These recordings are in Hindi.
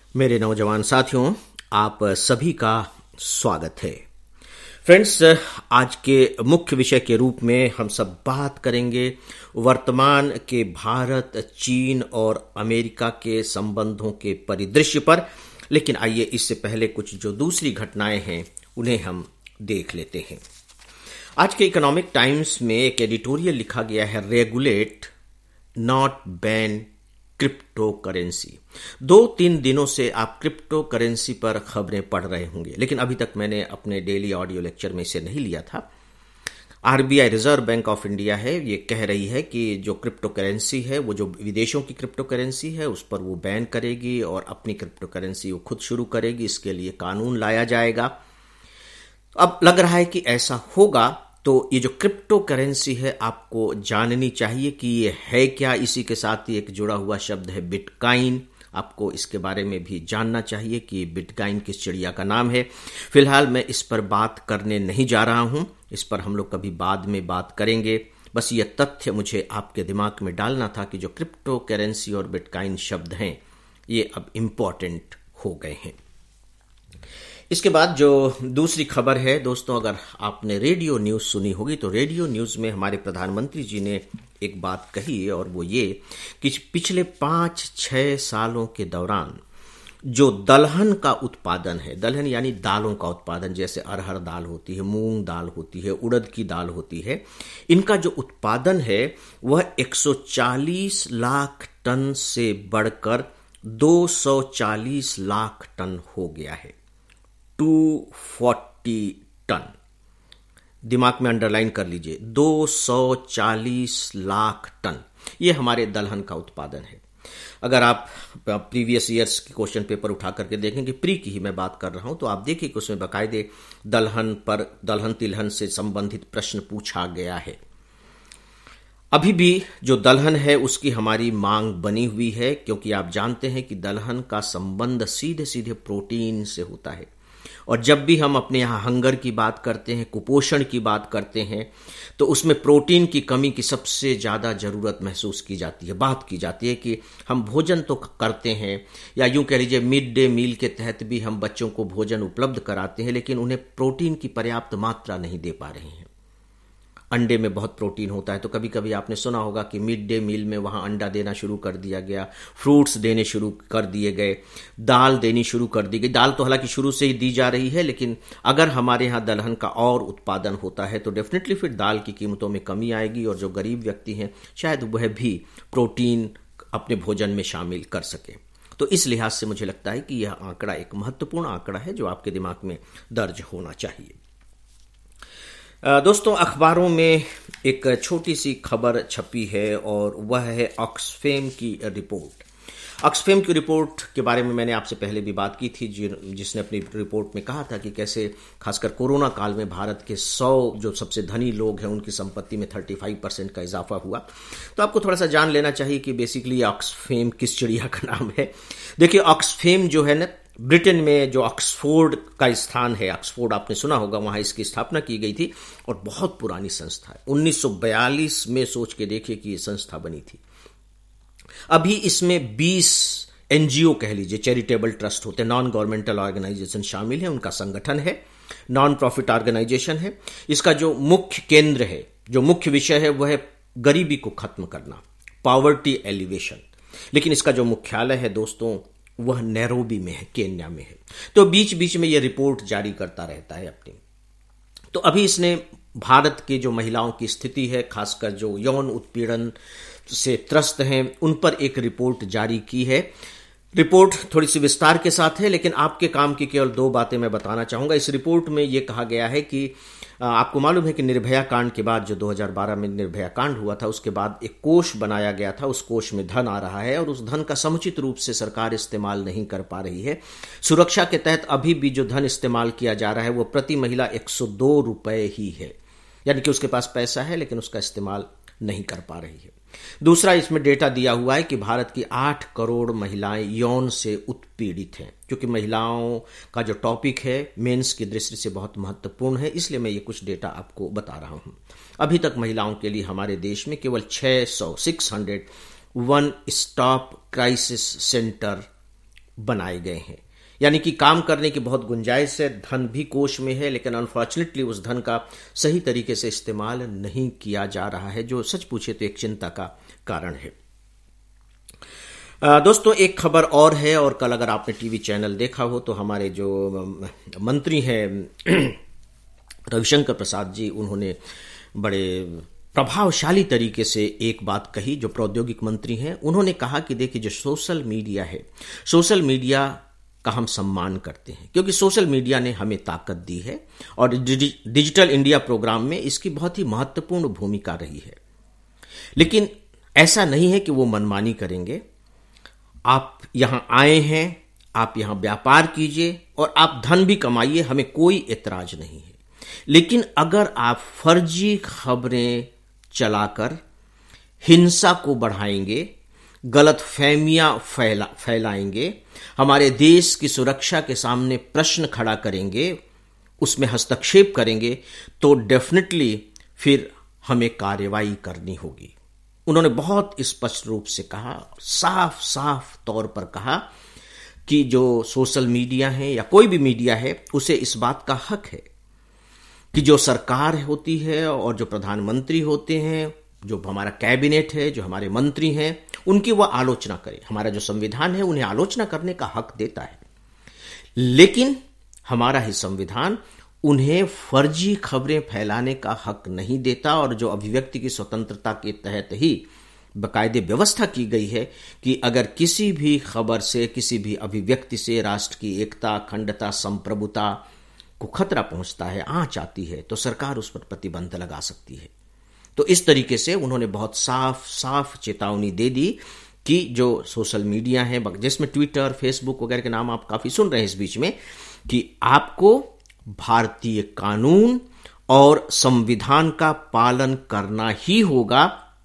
मेरे नौजवान साथियों, आप सभी का स्वागत है। फ्रेंड्स, आज के मुख्य विषय के रूप में हम सब बात करेंगे वर्तमान के भारत, चीन और अमेरिका के संबंधों के परिदृश्य पर। लेकिन आइए इससे पहले कुछ जो दूसरी घटनाएं हैं उन्हें हम देख लेते हैं। आज के इकोनॉमिक टाइम्स में एक एडिटोरियल लिखा गया है, regulate not ban cryptocurrency. 2-3 दिनों से आप क्रिप्टो करेंसी पर खबरें पढ़ रहे होंगे, लेकिन अभी तक मैंने अपने डेली ऑडियो लेक्चर में इसे नहीं लिया था। RBI, reserve bank of India है, ये कह रही है कि जो क्रिप्टो करेंसी है, वो जो विदेशों की क्रिप्टो करेंसी है उस पर वो बैन करेगी और अपनी क्रिप्टो करेंसी वो खुद शुरू करेगी। इसके लिए कानून लाया जाएगा। अब लग रहा है कि ऐसा होगा। तो ये जो क्रिप्टो करेंसी है, आपको जाननी चाहिए कि ये है क्या। इसी के साथ ही एक जुड़ा हुआ शब्द है बिटकॉइन। आपको इसके बारे में भी जानना चाहिए कि बिटकॉइन किस चिड़िया का नाम है। फिलहाल मैं इस पर बात करने नहीं जा रहा हूं, इस पर हम लोग कभी बाद में बात करेंगे। बस ये तथ्य मुझे आपके दिमाग में डालना था कि जो क्रिप्टो करेंसी और बिटकॉइन शब्द हैं ये अब इम्पोर्टेंट हो गए हैं। इसके बाद जो दूसरी खबर है दोस्तों, अगर आपने रेडियो न्यूज़ सुनी होगी तो रेडियो न्यूज़ में हमारे प्रधानमंत्री जी ने एक बात कही, और वो ये कि पिछले 5-6 सालों के दौरान जो दलहन का उत्पादन है, दलहन यानी दालों का उत्पादन, जैसे अरहर दाल होती है, मूंग दाल होती है, उड़द की दाल होती है, इनका जो उत्पादन है वह 140 लाख टन से बढ़कर 240 लाख टन हो गया है। 240 टन, दिमाग में अंडरलाइन कर लीजिए, 240 लाख टन, ये हमारे दलहन का उत्पादन है। अगर आप प्रीवियस ईयर्स के क्वेश्चन पेपर उठा करके देखेंगे, प्री की ही मैं बात कर रहा हूं, तो आप देखिए कि उसमें बाकायदे दलहन तिलहन से संबंधित प्रश्न पूछा गया है। अभी भी जो दलहन है उसकी हमारी मांग बनी हुई है, क्योंकि आप जानते हैं कि दलहन का संबंध सीधे सीधे प्रोटीन से होता है। और जब भी हम अपने यहाँ हंगर की बात करते हैं, कुपोषण की बात करते हैं, तो उसमें प्रोटीन की कमी की सबसे ज़्यादा ज़रूरत महसूस की जाती है। बात की जाती है कि हम भोजन तो करते हैं, या यूं कह लीजिए मिड डे मील के तहत भी हम बच्चों को भोजन उपलब्ध कराते हैं, लेकिन उन्हें प्रोटीन की पर्याप्त मात्रा नहीं दे पा रहे हैं। अंडे में बहुत प्रोटीन होता है, तो कभी कभी आपने सुना होगा कि मिड डे मील में वहाँ अंडा देना शुरू कर दिया गया, फ्रूट्स देने शुरू कर दिए गए, दाल देनी शुरू कर दी गई। दाल तो हालांकि शुरू से ही दी जा रही है, लेकिन अगर हमारे यहाँ दलहन का और उत्पादन होता है तो डेफिनेटली फिर दाल की कीमतों में कमी आएगी, और जो गरीब व्यक्ति हैं शायद वह भी प्रोटीन अपने भोजन में शामिल कर सके। तो इस लिहाज से मुझे लगता है कि यह आंकड़ा एक महत्वपूर्ण आंकड़ा है जो आपके दिमाग में दर्ज होना चाहिए। दोस्तों, अखबारों में एक छोटी सी खबर छपी है, और वह है ऑक्सफैम की रिपोर्ट। ऑक्सफैम की रिपोर्ट के बारे में मैंने आपसे पहले भी बात की थी, जिसने अपनी रिपोर्ट में कहा था कि कैसे खासकर कोरोना काल में भारत के 100 जो सबसे धनी लोग हैं उनकी संपत्ति में 35% का इजाफा हुआ। तो आपको थोड़ा सा जान लेना चाहिए कि बेसिकली ऑक्सफैम किस चिड़िया का नाम है। देखिए, ऑक्सफैम जो है ना, ब्रिटेन में जो ऑक्सफोर्ड का स्थान है, ऑक्सफोर्ड आपने सुना होगा, वहां इसकी स्थापना की गई थी, और बहुत पुरानी संस्था है। 1942 में सोच के देखिए कि ये संस्था बनी थी। अभी इसमें 20 एनजीओ कह लीजिए, चैरिटेबल ट्रस्ट होते हैं, नॉन गवर्नमेंटल ऑर्गेनाइजेशन शामिल है, उनका संगठन है, नॉन प्रॉफिट ऑर्गेनाइजेशन है। इसका जो मुख्य केंद्र है, जो मुख्य विषय है, वह है गरीबी को खत्म करना, पॉवर्टी एलिवेशन। लेकिन इसका जो मुख्यालय है दोस्तों, वह नैरोबी में है, केन्या में है। तो बीच बीच में यह रिपोर्ट जारी करता रहता है अपनी। तो अभी इसने भारत के जो महिलाओं की स्थिति है, खासकर जो यौन उत्पीड़न से त्रस्त हैं, उन पर एक रिपोर्ट जारी की है। रिपोर्ट थोड़ी सी विस्तार के साथ है, लेकिन आपके काम की केवल 2 बातें मैं बताना चाहूंगा। इस रिपोर्ट में यह कहा गया है कि आपको मालूम है कि निर्भया कांड के बाद, जो 2012 में निर्भया कांड हुआ था, उसके बाद एक कोष बनाया गया था। उस कोष में धन आ रहा है, और उस धन का समुचित रूप से सरकार इस्तेमाल नहीं कर पा रही है। सुरक्षा के तहत अभी भी जो धन इस्तेमाल किया जा रहा है वो प्रति महिला 102 रुपए ही है, यानी कि उसके पास पैसा है लेकिन उसका इस्तेमाल नहीं कर पा रही है। दूसरा, इसमें डेटा दिया हुआ है कि भारत की 8 करोड़ महिलाएं यौन से उत्पीड़ित हैं। क्योंकि महिलाओं का जो टॉपिक है मेंस की दृष्टि से बहुत महत्वपूर्ण है, इसलिए मैं ये कुछ डेटा आपको बता रहा हूं। अभी तक महिलाओं के लिए हमारे देश में केवल 600 वन स्टॉप क्राइसिस सेंटर बनाए गए हैं। यानी कि काम करने की बहुत गुंजाइश है, धन भी कोष में है, लेकिन अनफॉर्चुनेटली उस धन का सही तरीके से इस्तेमाल नहीं किया जा रहा है, जो सच पूछे तो एक चिंता का कारण है। दोस्तों, एक खबर और है, और कल अगर आपने टीवी चैनल देखा हो तो हमारे जो मंत्री हैं रविशंकर प्रसाद जी, उन्होंने बड़े प्रभावशाली तरीके से एक बात कही। जो प्रौद्योगिक मंत्री हैं, उन्होंने कहा कि देखिए, जो सोशल मीडिया है, सोशल मीडिया का हम सम्मान करते हैं, क्योंकि सोशल मीडिया ने हमें ताकत दी है और डिजिटल इंडिया प्रोग्राम में इसकी बहुत ही महत्वपूर्ण भूमिका रही है। लेकिन ऐसा नहीं है कि वो मनमानी करेंगे। आप यहां आए हैं, आप यहां व्यापार कीजिए और आप धन भी कमाइए, हमें कोई ऐतराज नहीं है। लेकिन अगर आप फर्जी खबरें चलाकर हिंसा को बढ़ाएंगे, गलत फहमियां फैलाएंगे, हमारे देश की सुरक्षा के सामने प्रश्न खड़ा करेंगे, उसमें हस्तक्षेप करेंगे, तो डेफिनेटली फिर हमें कार्रवाई करनी होगी। उन्होंने बहुत स्पष्ट रूप से कहा, साफ साफ तौर पर कहा कि जो सोशल मीडिया है या कोई भी मीडिया है, उसे इस बात का हक है कि जो सरकार होती है और जो प्रधानमंत्री होते हैं, जो हमारा कैबिनेट है, जो हमारे मंत्री हैं, उनकी वह आलोचना करे। हमारा जो संविधान है उन्हें आलोचना करने का हक देता है, लेकिन हमारा ही संविधान उन्हें फर्जी खबरें फैलाने का हक नहीं देता। और जो अभिव्यक्ति की स्वतंत्रता के तहत ही बाकायदे व्यवस्था की गई है कि अगर किसी भी खबर से, किसी भी अभिव्यक्ति से राष्ट्र की एकता, अखंडता, संप्रभुता को खतरा पहुंचता है, आंच आती है, तो सरकार उस पर प्रतिबंध लगा सकती है। तो इस तरीके से उन्होंने बहुत साफ साफ चेतावनी दे दी कि जो सोशल मीडिया है, जिसमें ट्विटर, फेसबुक वगैरह के नाम आप काफी सुन रहे हैं इस बीच में, कि आपको भारतीय कानून और संविधान का पालन करना ही होगा,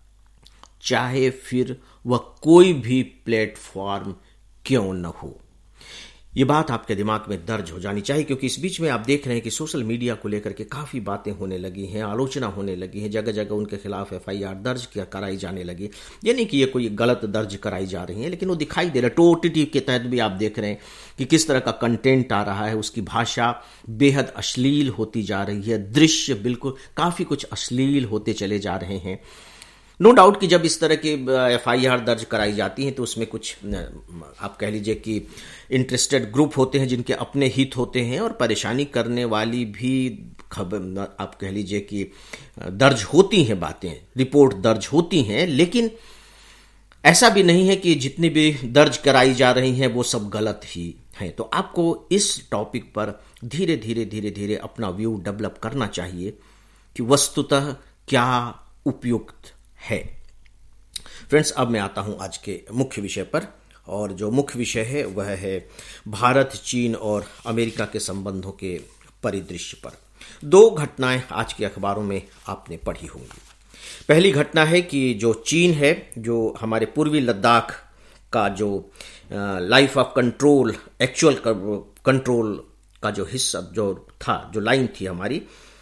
चाहे फिर वह कोई भी प्लेटफॉर्म क्यों न हो। ये बात आपके दिमाग में दर्ज हो जानी चाहिए, क्योंकि इस बीच में आप देख रहे हैं कि सोशल मीडिया को लेकर के काफ़ी बातें होने लगी हैं, आलोचना होने लगी है, जगह जगह उनके खिलाफ FIR दर्ज कराई जाने लगी। ये नहीं कि ये कोई गलत दर्ज कराई जा रही है, लेकिन वो दिखाई दे रहा है। OTT के तहत भी आप देख रहे हैं कि किस तरह का कंटेंट आ रहा है, उसकी भाषा बेहद अश्लील होती जा रही है, दृश्य बिल्कुल काफ़ी कुछ अश्लील होते चले जा रहे हैं। नो डाउट कि जब इस तरह की FIR दर्ज कराई जाती हैं तो उसमें कुछ आप कह लीजिए कि इंटरेस्टेड ग्रुप होते हैं जिनके अपने हित होते हैं, और परेशानी करने वाली भी खबर आप कह लीजिए कि दर्ज होती हैं, बातें, रिपोर्ट दर्ज होती हैं। लेकिन ऐसा भी नहीं है कि जितनी भी दर्ज कराई जा रही हैं वो सब गलत ही हैं। तो आपको इस टॉपिक पर धीरे धीरे धीरे धीरे अपना व्यू डेवलप करना चाहिए कि वस्तुतः क्या उपयुक्त है। फ्रेंड्स, अब मैं आता हूं आज के मुख्य विषय पर, और जो मुख्य विषय है वह है भारत, चीन और अमेरिका के संबंधों के परिदृश्य पर। दो घटनाएं आज के अखबारों में आपने पढ़ी होंगी। पहली घटना है कि जो चीन है, जो हमारे पूर्वी लद्दाख का जो line of control, actual control का जो हिस्सा जो था, जो लाइन थी हमारी,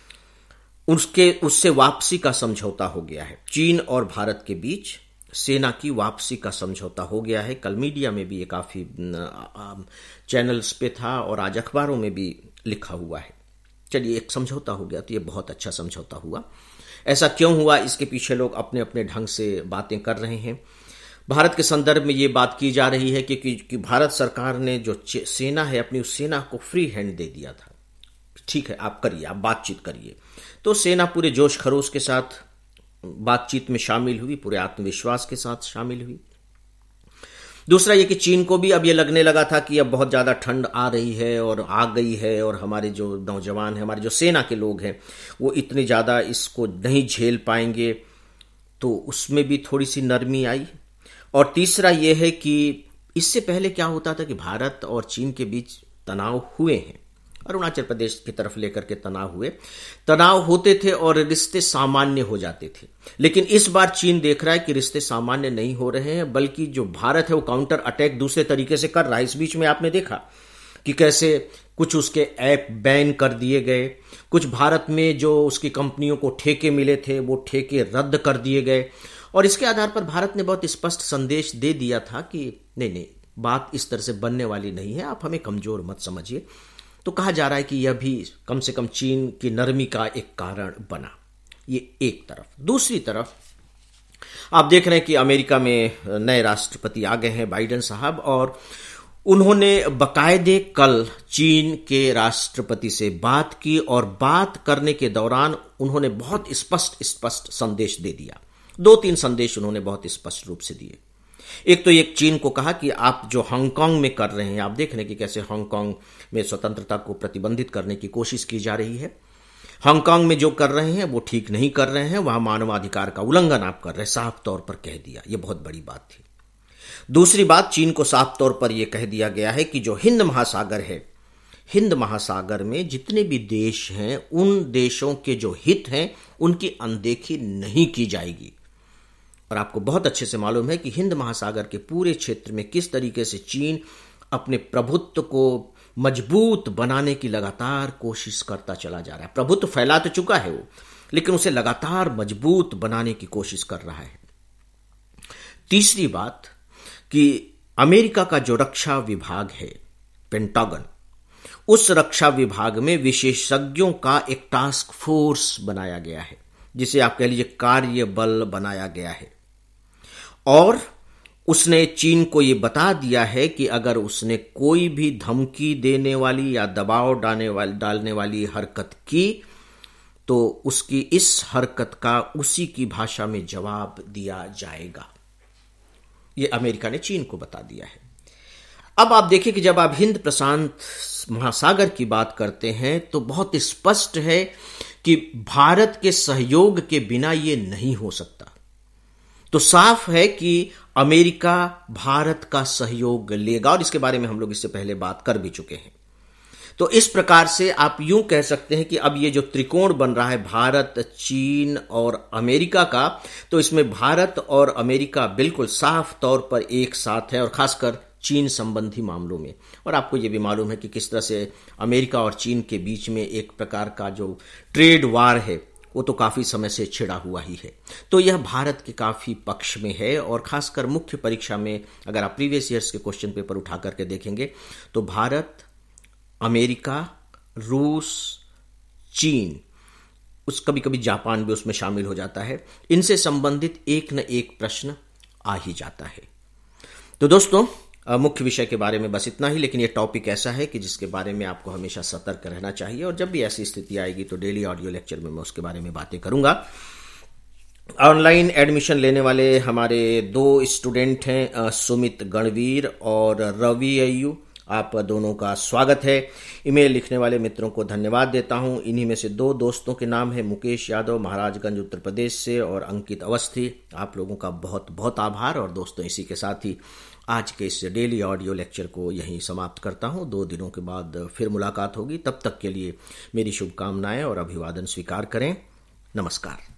उससे वापसी का समझौता हो गया है। चीन और भारत के बीच सेना की वापसी का समझौता हो गया है। कल मीडिया में भी ये काफी चैनल्स पे था और आज अखबारों में भी लिखा हुआ है। चलिए, एक समझौता हो गया तो ये बहुत अच्छा समझौता हुआ। ऐसा क्यों हुआ, इसके पीछे लोग अपने अपने ढंग से बातें कर रहे हैं। भारत के संदर्भ में ये बात की जा रही है कि भारत सरकार ने जो सेना है, अपनी उस सेना को फ्री हैंड दे दिया था। ठीक है, आप करिए, आप बातचीत करिए। तो सेना पूरे जोश खरोश के साथ बातचीत में शामिल हुई, पूरे आत्मविश्वास के साथ शामिल हुई। दूसरा ये कि चीन को भी अब ये लगने लगा था कि अब बहुत ज्यादा ठंड आ रही है और आ गई है, और हमारे जो नौजवान हैं, हमारे जो सेना के लोग हैं, वो इतनी ज्यादा इसको नहीं झेल पाएंगे, तो उसमें भी थोड़ी सी नरमी आई। और तीसरा ये है कि इससे पहले क्या होता था कि भारत और चीन के बीच तनाव हुए हैं, अरुणाचल प्रदेश की तरफ लेकर के तनाव होते थे और रिश्ते सामान्य हो जाते थे। लेकिन इस बार चीन देख रहा है कि रिश्ते सामान्य नहीं हो रहे हैं, बल्कि जो भारत है वो काउंटर अटैक दूसरे तरीके से कर रहा है। इस बीच में आपने देखा कि कैसे कुछ उसके ऐप बैन कर दिए गए, कुछ भारत में जो उसकी कंपनियों को ठेके मिले थे वो ठेके रद्द कर दिए गए, और इसके आधार पर भारत ने बहुत स्पष्ट संदेश दे दिया था कि नहीं, बात इस तरह से बनने वाली नहीं है, आप हमें कमजोर मत समझिए। तो कहा जा रहा है कि यह भी कम से कम चीन की नरमी का एक कारण बना। ये एक तरफ। दूसरी तरफ आप देख रहे हैं कि अमेरिका में नए राष्ट्रपति आ गए हैं, बाइडेन साहब, और उन्होंने बकायदे कल चीन के राष्ट्रपति से बात की और बात करने के दौरान उन्होंने बहुत स्पष्ट संदेश दे दिया। 2-3 संदेश उन्होंने बहुत स्पष्ट रूप से दिए। एक तो एक चीन को कहा कि आप जो हांगकांग में कर रहे हैं, आप देख रहे हैं कि कैसे हांगकांग में स्वतंत्रता को प्रतिबंधित करने की कोशिश की जा रही है। हांगकांग में जो कर रहे हैं वो ठीक नहीं कर रहे हैं, वहां मानवाधिकार का उल्लंघन आप कर रहे हैं, साफ तौर पर कह दिया। यह बहुत बड़ी बात थी। दूसरी बात, चीन को साफ तौर पर यह कह दिया गया है कि जो हिंद महासागर है, हिंद महासागर में जितने भी देश हैं, उन देशों के जो हित हैं उनकी अनदेखी नहीं की जाएगी। और आपको बहुत अच्छे से मालूम है कि हिंद महासागर के पूरे क्षेत्र में किस तरीके से चीन अपने प्रभुत्व को मजबूत बनाने की लगातार कोशिश करता चला जा रहा है। प्रभुत्व फैला तो चुका है वो, लेकिन उसे लगातार मजबूत बनाने की कोशिश कर रहा है। तीसरी बात कि अमेरिका का जो रक्षा विभाग है, पेंटागन, उस रक्षा विभाग में विशेषज्ञों का एक टास्क फोर्स बनाया गया है, जिसे आप कह लीजिए कार्य बल बनाया गया है। और उसने चीन को यह बता दिया है कि अगर उसने कोई भी धमकी देने वाली या दबाव डालने वाली हरकत की तो उसकी इस हरकत का उसी की भाषा में जवाब दिया जाएगा। यह अमेरिका ने चीन को बता दिया है। अब आप देखिए कि जब आप हिंद प्रशांत महासागर की बात करते हैं तो बहुत स्पष्ट है कि भारत के सहयोग के बिना यह नहीं हो सकता। तो साफ है कि अमेरिका भारत का सहयोग लेगा, और इसके बारे में हम लोग इससे पहले बात कर भी चुके हैं। तो इस प्रकार से आप यूं कह सकते हैं कि अब ये जो त्रिकोण बन रहा है भारत, चीन और अमेरिका का, तो इसमें भारत और अमेरिका बिल्कुल साफ तौर पर एक साथ है, और खासकर चीन संबंधी मामलों में। और आपको यह भी मालूम है कि किस तरह से अमेरिका और चीन के बीच में एक प्रकार का जो ट्रेड वार है वो तो काफी समय से छिड़ा हुआ ही है। तो यह भारत के काफी पक्ष में है, और खासकर मुख्य परीक्षा में अगर आप प्रीवियस ईयर्स के क्वेश्चन पेपर उठा करके देखेंगे तो भारत, अमेरिका, रूस, चीन, उस कभी कभी जापान भी उसमें शामिल हो जाता है, इनसे संबंधित एक न एक प्रश्न आ ही जाता है। तो दोस्तों, मुख्य विषय के बारे में बस इतना ही, लेकिन यह टॉपिक ऐसा है कि जिसके बारे में आपको हमेशा सतर्क रहना चाहिए, और जब भी ऐसी स्थिति आएगी तो डेली ऑडियो लेक्चर में मैं उसके बारे में बातें करूंगा। ऑनलाइन एडमिशन लेने वाले हमारे 2 स्टूडेंट हैं, सुमित गणवीर और रवि अय्यू, आप दोनों का स्वागत है। ईमेल लिखने वाले मित्रों को धन्यवाद देता हूं। इन्हीं में से 2 दोस्तों के नाम है मुकेश यादव महाराजगंज उत्तर प्रदेश से और अंकित अवस्थी। आप लोगों का बहुत बहुत आभार। और दोस्तों, इसी के साथ ही आज के इस डेली ऑडियो लेक्चर को यहीं समाप्त करता हूं। 2 दिनों के बाद फिर मुलाकात होगी। तब तक के लिए मेरी शुभकामनाएं और अभिवादन स्वीकार करें। नमस्कार।